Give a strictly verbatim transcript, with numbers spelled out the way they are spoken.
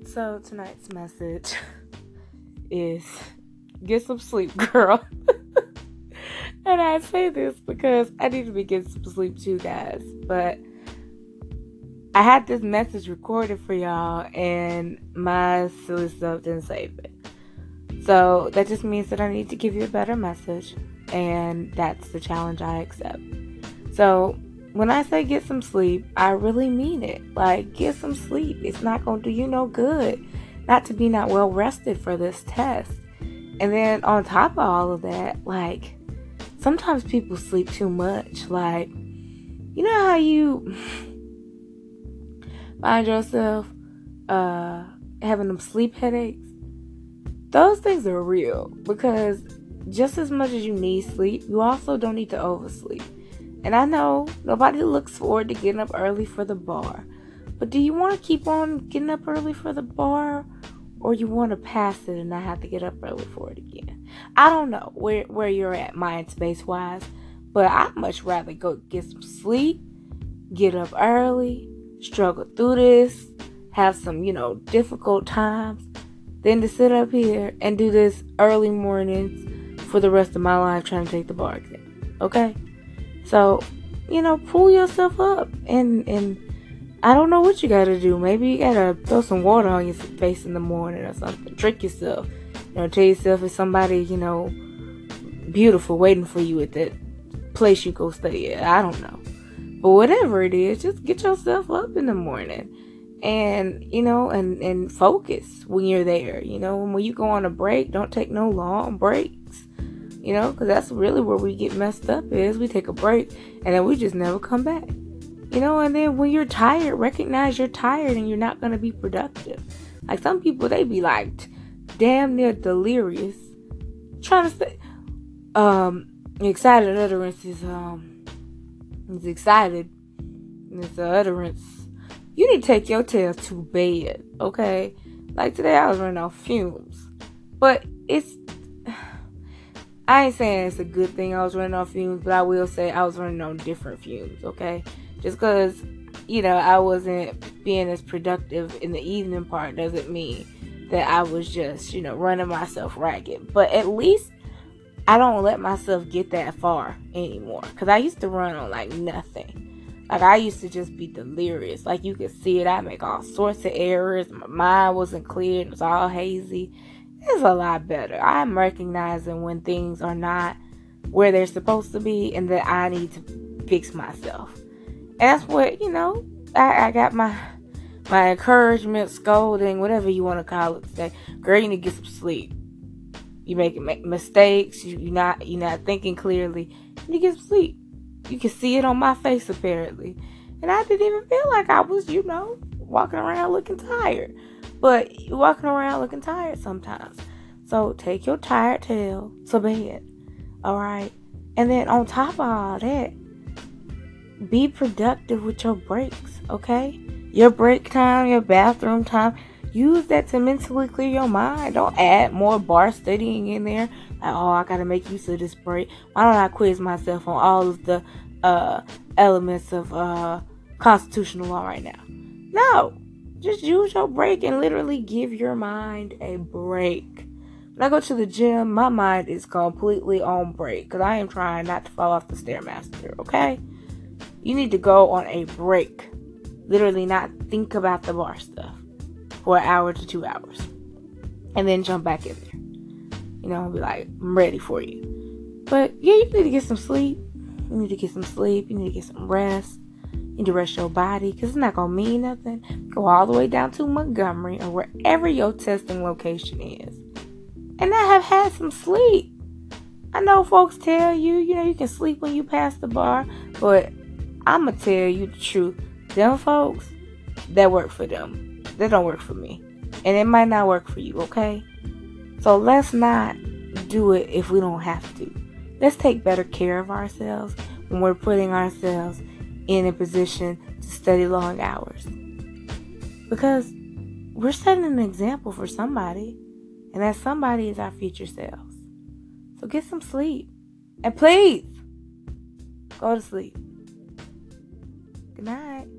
So tonight's message is get some sleep, girl. And I say this because I need to be getting some sleep too, guys. But I had this message recorded for y'all and my silly stuff didn't save it. So that just means that I need to give you a better message, and that's the challenge I accept. So when I say get some sleep, I really mean it. Like, get some sleep. It's not going to do you no good not to be not well rested for this test. And then on top of all of that, like, sometimes people sleep too much. Like, you know how you find yourself uh, having them sleep headaches? Those things are real, because just as much as you need sleep, you also don't need to oversleep. And I know nobody looks forward to getting up early for the bar, but do you want to keep on getting up early for the bar, or you want to pass it and not have to get up early for it again? I don't know where, where you're at mind space wise, but I'd much rather go get some sleep, get up early, struggle through this, have some, you know, difficult times, than to sit up here and do this early mornings for the rest of my life trying to take the bar exam. Okay? So, you know, pull yourself up, and and I don't know what you gotta do. Maybe you gotta throw some water on your face in the morning or something. Trick yourself. You know, tell yourself it's somebody, you know, beautiful waiting for you at that place you go stay at. I don't know. But whatever it is, just get yourself up in the morning. And, you know, and, and focus when you're there. You know, when you go on a break, don't take no long breaks. You know, because that's really where we get messed up is we take a break and then we just never come back. You know, and then when you're tired, recognize you're tired and you're not going to be productive. Like some people, they be like damn near delirious. Trying to say, um, excited utterance is, um, is excited. And it's a utterance. You need to take your tail to bed, okay? Like today I was running off fumes. But it's, I ain't saying it's a good thing I was running off fumes, but I will say I was running on different fumes, okay? Just because, you know, I wasn't being as productive in the evening part doesn't mean that I was just, you know, running myself ragged. But at least I don't let myself get that far anymore. Because I used to run on like nothing. Like, I used to just be delirious. Like, you could see it. I make all sorts of errors. My mind wasn't clear. It was all hazy. It's a lot better. I'm recognizing when things are not where they're supposed to be and that I need to fix myself. And that's what, you know, I, I got my my encouragement, scolding, whatever you want to call it today. Girl, you need to get some sleep. You making make mistakes. You, you're not, you're not thinking clearly. You need to get some sleep. You can see it on my face, apparently. And I didn't even feel like I was, you know, walking around looking tired. But walking around looking tired sometimes. So take your tired tail to bed. Alright? And then on top of all that, be productive with your breaks. Okay? Your break time, your bathroom time. Use that to mentally clear your mind. Don't add more bar studying in there. Like, oh, I gotta make use of this break. Why don't I quiz myself on all of the uh, elements of uh, constitutional law right now? No. Just use your break and literally give your mind a break. When I go to the gym, my mind is completely on break because I am trying not to fall off the Stairmaster, okay? You need to go on a break. Literally not think about the bar stuff for an hour to two hours. And then jump back in there. You know, be like, I'm ready for you. But yeah, you need to get some sleep. You need to get some sleep. You need to get some rest. You need to rest your body, because it's not going to mean nothing. Go all the way down to Montgomery or wherever your testing location is. And I have had some sleep. I know folks tell you, you know, you can sleep when you pass the bar. But I'm going to tell you the truth. Them folks, that work for them. That don't work for me. And it might not work for you, okay? So let's not do it if we don't have to. Let's take better care of ourselves when we're putting ourselves in a position to study long hours. Because we're setting an example for somebody. And that somebody is our future selves. So get some sleep. And please, go to sleep. Good night.